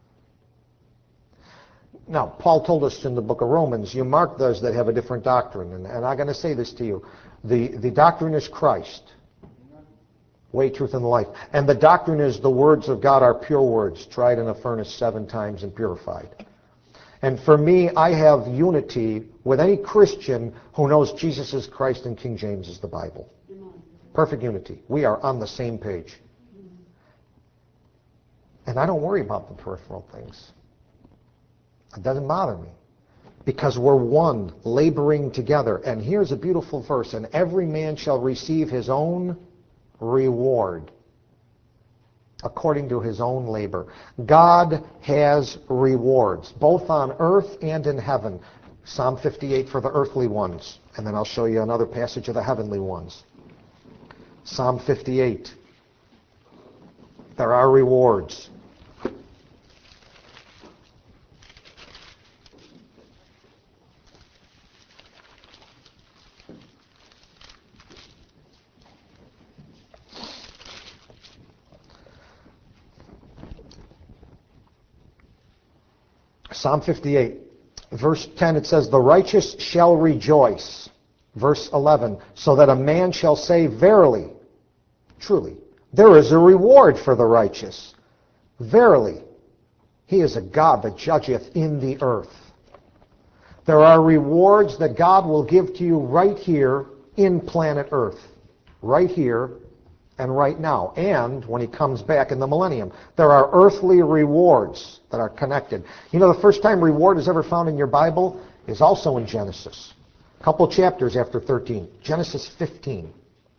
Now, Paul told us in the book of Romans, you mark those that have a different doctrine. And, and I'm going to say this to you. The, the doctrine is Christ. Way, truth, and life. And the doctrine is the words of God are pure words, tried in a furnace seven times and purified. And for me, I have unity with any Christian who knows Jesus is Christ and King James is the Bible. Perfect unity. We are on the same page. And I don't worry about the peripheral things. It doesn't bother me. Because we're one, laboring together. And here's a beautiful verse. And every man shall receive his own reward according to his own labor. God has rewards, both on earth and in heaven. Psalm fifty-eight for the earthly ones. And then I'll show you another passage of the heavenly ones. Psalm fifty-eight. There are rewards. Psalm fifty-eight, verse ten, it says, the righteous shall rejoice. Verse eleven, so that a man shall say, verily, truly, there is a reward for the righteous. Verily, he is a God that judgeth in the earth. There are rewards that God will give to you right here in planet Earth. Right here and right now. And when he comes back in the millennium, there are earthly rewards that are connected. You know, the first time reward is ever found in your Bible is also in Genesis. A couple chapters after thirteen. Genesis fifteen.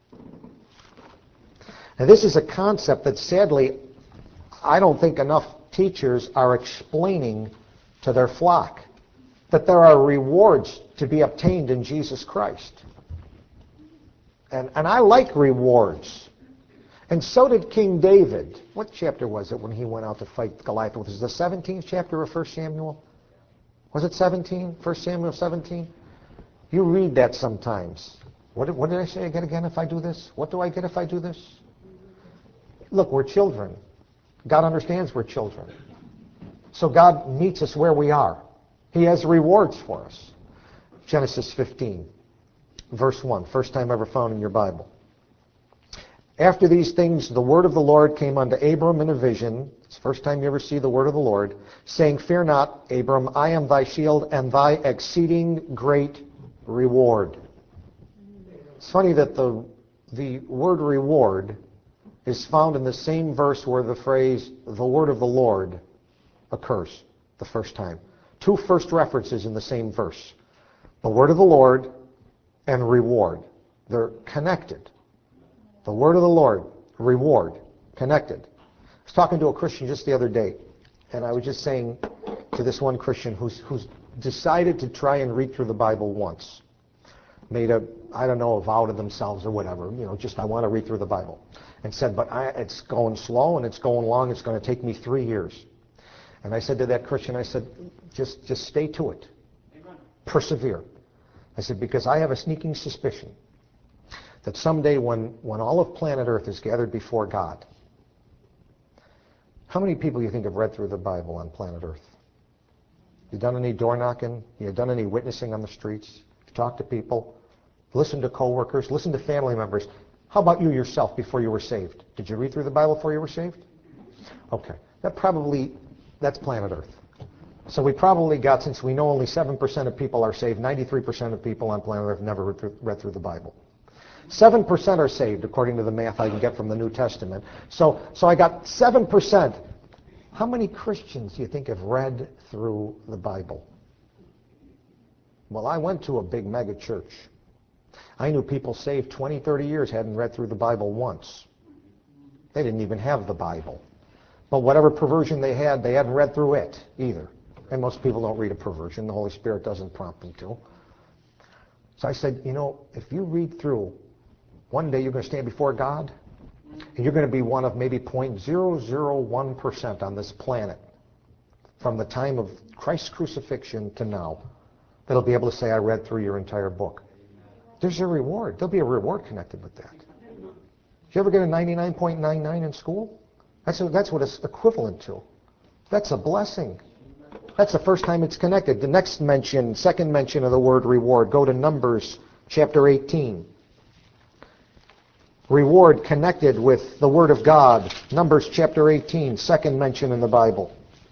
And this is a concept that sadly, I don't think enough teachers are explaining to their flock. That there are rewards to be obtained in Jesus Christ. And, and I like rewards. And so did King David. What chapter was it when he went out to fight Goliath? Was it the seventeenth chapter of First Samuel? Was it seventeen? First Samuel seventeen? You read that sometimes. What did, what did I say I get again if I do this? What do I get if I do this? Look, we're children. God understands we're children. So God meets us where we are. He has rewards for us. Genesis fifteen, verse one. First time ever found in your Bible. After these things, the word of the Lord came unto Abram in a vision. It's the first time you ever see the word of the Lord, saying, fear not, Abram, I am thy shield and thy exceeding great reward. It's funny that the, the word reward is found in the same verse where the phrase, the word of the Lord, occurs the first time. Two first references in the same verse. The word of the Lord and reward. They're connected. The word of the Lord, reward, connected. I was talking to a Christian just the other day, and I was just saying to this one Christian who's, who's decided to try and read through the Bible once. Made a, I don't know, a vow to themselves or whatever, you know, just I want to read through the Bible. And said, but I, it's going slow and it's going long, it's going to take me three years. And I said to that Christian, I said, just, just stay to it. Persevere. I said, because I have a sneaking suspicion that someday when, when all of planet Earth is gathered before God, how many people you think have read through the Bible on planet Earth? You done any door knocking? You done any witnessing on the streets? You talked to people? Listen to coworkers? Listen to family members? How about you yourself before you were saved? Did you read through the Bible before you were saved? Okay. That probably, that's planet Earth. So we probably got, since we know only seven percent of people are saved, ninety-three percent of people on planet Earth never read through, read through the Bible. seven percent are saved, according to the math I can get from the New Testament. So, so I got seven percent. How many Christians do you think have read through the Bible? Well, I went to a big mega church. I knew people saved twenty, thirty years hadn't read through the Bible once. They didn't even have the Bible. But whatever perversion they had, they hadn't read through it either. And most people don't read a perversion. The Holy Spirit doesn't prompt them to. So I said, you know, if you read through, one day you're going to stand before God, and you're going to be one of maybe zero point zero zero one percent on this planet from the time of Christ's crucifixion to now that'll be able to say, I read through your entire book. There's a reward. There'll be a reward connected with that. Did you ever get a ninety-nine point nine nine in school? That's, a, that's what it's equivalent to. That's a blessing. That's the first time it's connected. The next mention, second mention of the word reward, go to Numbers chapter eighteen. Reward connected with the Word of God. Numbers chapter eighteen, second mention in the Bible.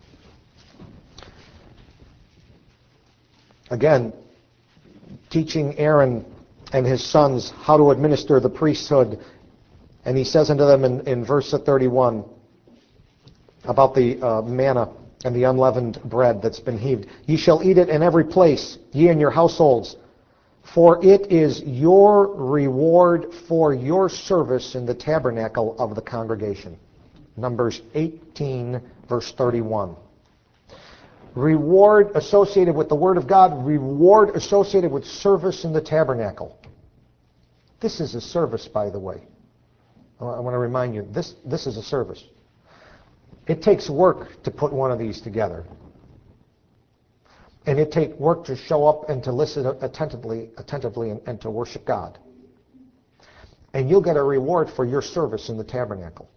Again, teaching Aaron and his sons how to administer the priesthood. And he says unto them in, in verse thirty-one about the uh, manna and the unleavened bread that's been heaved. Ye shall eat it in every place, ye and your households, for it is your reward for your service in the tabernacle of the congregation. Numbers eighteen, verse thirty-one. Reward associated with the Word of God, reward associated with service in the tabernacle. This is a service, by the way. I want to remind you, this, this is a service. It takes work to put one of these together. And it takes work to show up and to listen attentively, attentively and, and to worship God. And you'll get a reward for your service in the tabernacle.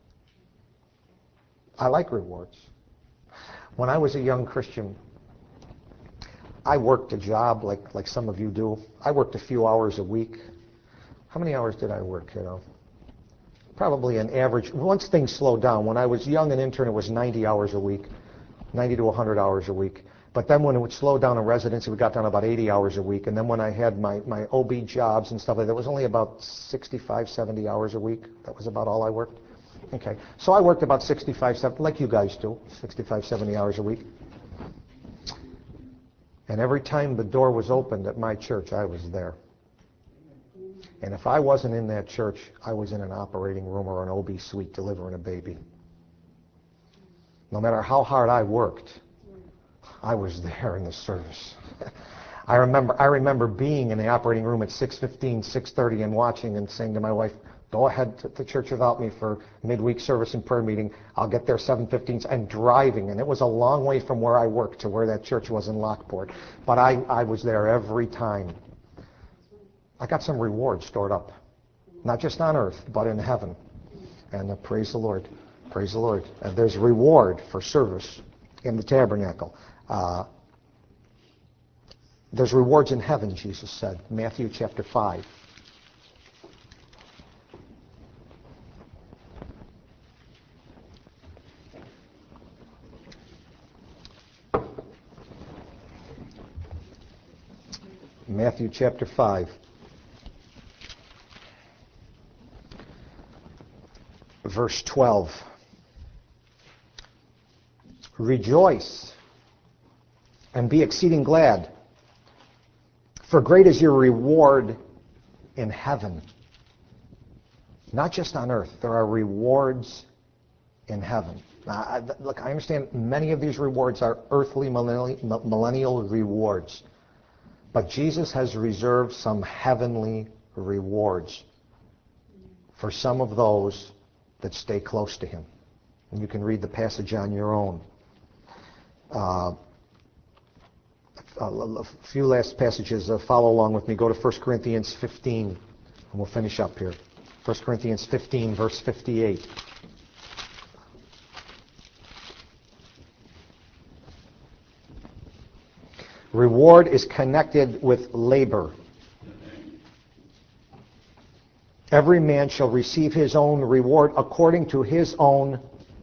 I like rewards. When I was a young Christian, I worked a job like, like some of you do. I worked a few hours a week. How many hours did I work, kiddo? Probably an average. Once things slowed down, when I was young and intern, it was ninety hours a week, ninety to one hundred hours a week. But then when it would slow down in residency, we got down to about eighty hours a week. And then when I had my, my O B jobs and stuff like that, it was only about sixty-five, seventy hours a week. That was about all I worked. Okay, so I worked about sixty-five, seventy, like you guys do, sixty-five, seventy hours a week. And every time the door was opened at my church, I was there. And if I wasn't in that church, I was in an operating room or an O B suite delivering a baby. No matter how hard I worked, I was there in the service. I remember I remember being in the operating room at six fifteen, six thirty and watching and saying to my wife, go ahead to the church without me for midweek service and prayer meeting. I'll get there seven fifteen and driving. And it was a long way from where I worked to where that church was in Lockport. But I, I was there every time. I got some reward stored up. Not just on earth, but in heaven. And uh, praise the Lord. Praise the Lord. And there's reward for service in the tabernacle. Uh, there's rewards in heaven, Jesus said. Matthew chapter five. Matthew chapter five. Verse twelve. Rejoice and be exceeding glad, for great is your reward in heaven. Not just on earth. There are rewards in heaven. Now, I, look, I understand many of these rewards are earthly millennial, millennial rewards. But Jesus has reserved some heavenly rewards for some of those that stay close to Him. And you can read the passage on your own. Uh, a few last passages. Uh, follow along with me. Go to First Corinthians fifteen, and we'll finish up here. First Corinthians fifteen, verse fifty-eight. Reward is connected with labor. Every man shall receive his own reward according to his own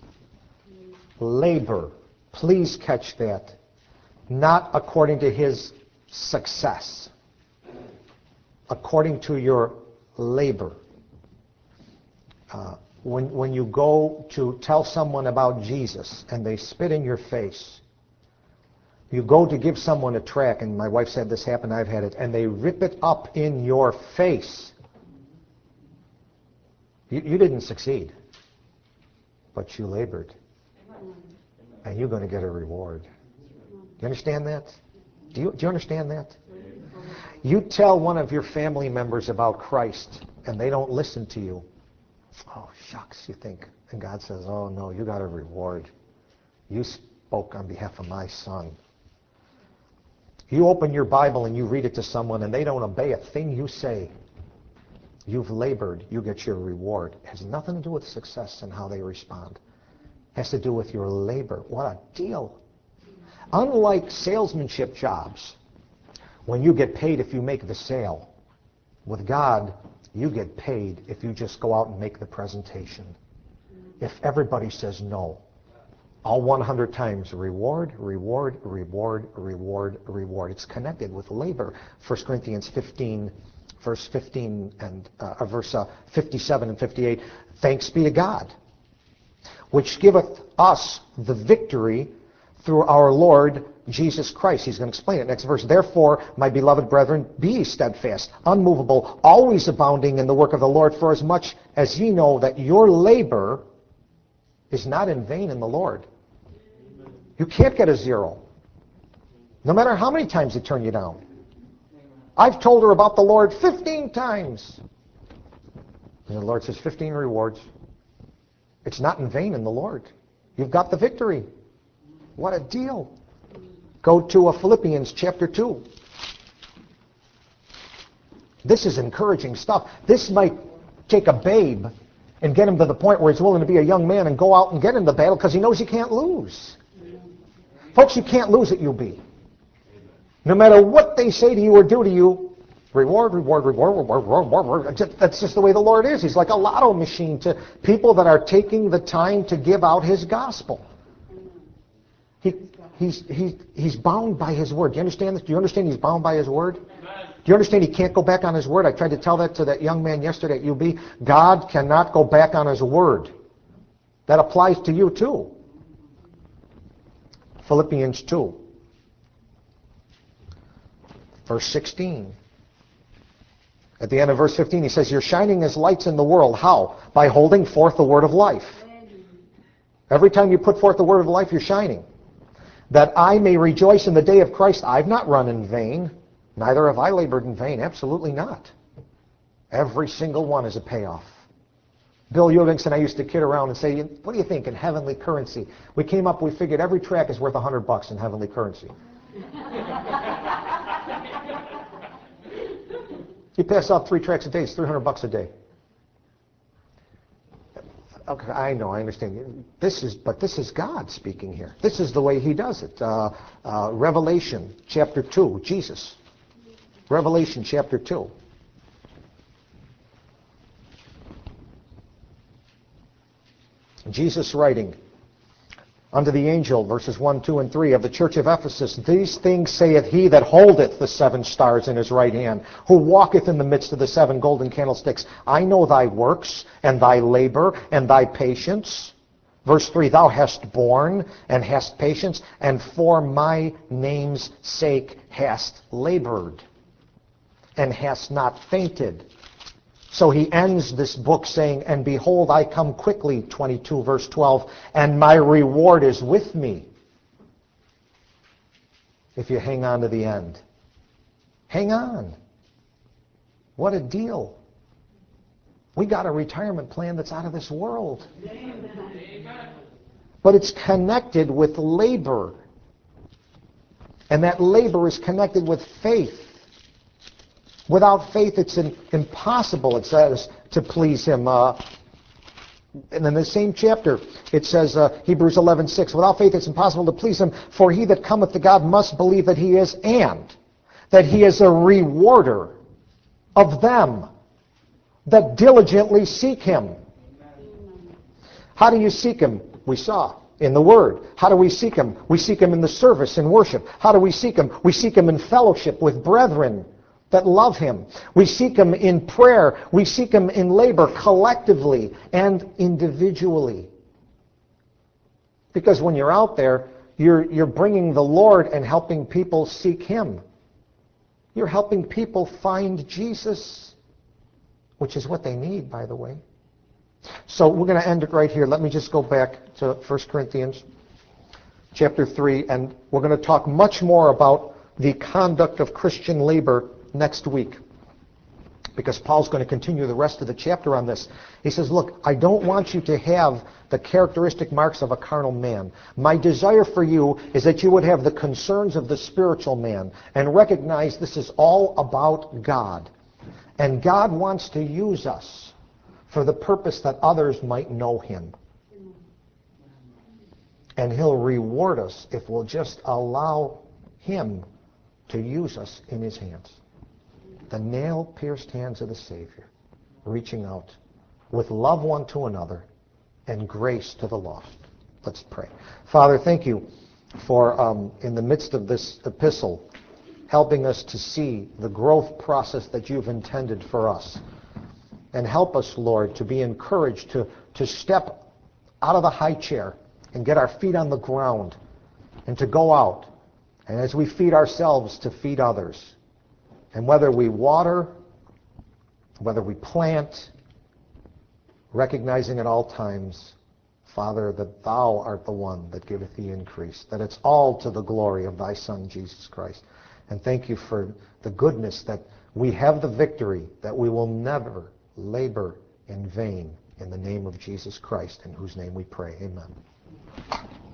labor. Please catch that. Not according to his success. According to your labor. Uh, when, when you go to tell someone about Jesus and they spit in your face, you go to give someone a tract, and my wife said this happened, I've had it, and they rip it up in your face. You, you didn't succeed, but you labored. And you're going to get a reward. Do you understand that? Do you, do you understand that? You tell one of your family members about Christ, and they don't listen to you. Oh, shucks, you think. And God says, oh, no, you got a reward. You spoke on behalf of my son. You open your Bible and you read it to someone and they don't obey a thing you say. You've labored, you get your reward. It has nothing to do with success and how they respond. It has to do with your labor. What a deal. Unlike salesmanship jobs, when you get paid if you make the sale, with God, You get paid if you just go out and make the presentation. If everybody says no, all one hundred times, reward, reward, reward, reward, reward. It's connected with labor. First Corinthians fifteen, verse fifteen and uh, verse uh, fifty-seven and fifty-eight. Thanks be to God, which giveth us the victory through our Lord Jesus Christ. He's going to explain it. Next verse. Therefore, my beloved brethren, be ye steadfast, unmovable, always abounding in the work of the Lord, for as much as ye know that your labor is not in vain in the Lord. You can't get a zero, no matter how many times they turn you down. I've told her about the Lord fifteen times. And the Lord says, fifteen rewards. It's not in vain in the Lord. You've got the victory. What a deal. Go to a Philippians chapter two. This is encouraging stuff. This might take a babe and get him to the point where he's willing to be a young man and go out and get in the battle because he knows he can't lose. Folks, you can't lose at U B. No matter what they say to you or do to you, reward, reward, reward, reward, reward, reward. That's just the way the Lord is. He's like a lotto machine to people that are taking the time to give out His gospel. He, he's, he, he's bound by His word. Do you understand this? Do you understand He's bound by His word? Do you understand He can't go back on His word? I tried to tell that to that young man yesterday at U B. God cannot go back on His word. That applies to you too. Philippians two, verse sixteen. At the end of verse fifteen, he says, you're shining as lights in the world. How? By holding forth the word of life. Every time you put forth the word of life, you're shining. That I may rejoice in the day of Christ. I've not run in vain, neither have I labored in vain. Absolutely not. Every single one is a payoff. Bill Ewings and I used to kid around and say, what do you think in heavenly currency? We came up, we figured every track is worth a hundred bucks in heavenly currency. You pass out three tracks a day, it's three hundred bucks a day. Okay, I know, I understand. This is, but this is God speaking here. This is the way He does it. Uh, uh, Revelation chapter two, Jesus. Revelation chapter two. Jesus writing unto the angel, verses one, two, and three, of the church of Ephesus, these things saith he that holdeth the seven stars in his right hand, who walketh in the midst of the seven golden candlesticks. I know thy works, and thy labor, and thy patience. Verse three, thou hast borne, and hast patience, and for my name's sake hast labored, and hast not fainted. So he ends this book saying, and behold, I come quickly, twenty-two, verse twelve, and my reward is with me. If you hang on to the end. Hang on. What a deal. We got a retirement plan that's out of this world. Amen. But it's connected with labor. And that labor is connected with faith. Without faith, it's in, impossible, it says, to please Him. Uh, and in the same chapter, it says, uh, Hebrews eleven six, without faith, it's impossible to please Him, for he that cometh to God must believe that He is, and that He is a rewarder of them that diligently seek Him. How do you seek Him? We saw in the Word. How do we seek Him? We seek Him in the service and worship. How do we seek Him? We seek Him in fellowship with brethren that love Him. We seek Him in prayer. We seek Him in labor collectively and individually. Because when you're out there, you're, you're bringing the Lord and helping people seek Him. You're helping people find Jesus, which is what they need, by the way. So we're going to end it right here. Let me just go back to First Corinthians chapter three, and we're going to talk much more about the conduct of Christian labor next week, because Paul's going to continue the rest of the chapter on this. He says, look, I don't want you to have the characteristic marks of a carnal man. My desire for you is that you would have the concerns of the spiritual man and recognize this is all about God. And God wants to use us for the purpose that others might know Him. And He'll reward us if we'll just allow Him to use us in His hands. The nail-pierced hands of the Savior. reaching out with love one to another and grace to the lost. Let's pray. Father, thank you for, um, in the midst of this epistle, helping us to see the growth process that you've intended for us. And help us, Lord, to be encouraged to, to step out of the high chair and get our feet on the ground and to go out. And as we feed ourselves, to feed others. And whether we water, whether we plant, recognizing at all times, Father, that thou art the one that giveth the increase, that it's all to the glory of thy Son, Jesus Christ. And thank you for the goodness that we have the victory, that we will never labor in vain, in the name of Jesus Christ, in whose name we pray. Amen.